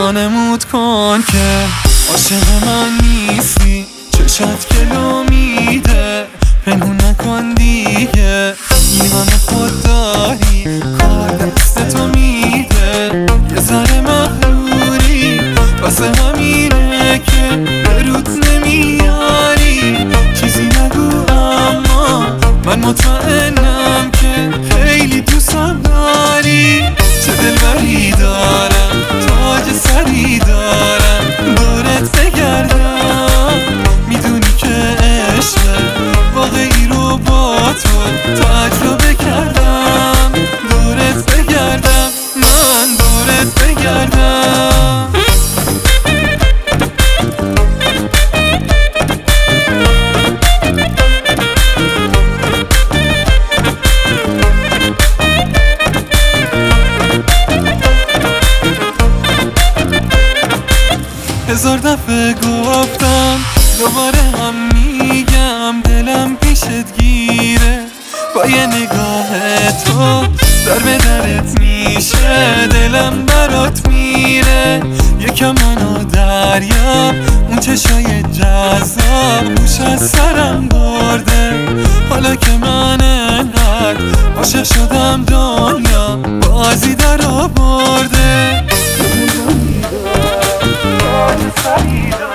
وانمود کن که عاشق من نیستی، چشات گلو میده، پنهون نکن دیگه، ایمان خود داری، کار دست تو میده، یه ذره مغروری واسه همینه که به رود نمیاری، چیزی نگو اما من مطمئنم که خیلی دوستم داری، چه دلبری دارم، تاج سری دارم، دورت بگردم، میدونی که عشق واقعی رو با تو تجربه کردم، دورت بگردم، من دورت بگردم. هزار دفعه گفتم دوباره هم میگم، دلم پیشت گیره، با یه نگاه تو در به درت میشه، دلم برات میره، یکم منو دریا، اون چشای جذاب گوش از سرم برده، حالا که من انقدر عاشق شدم دنیا بازی در آورده.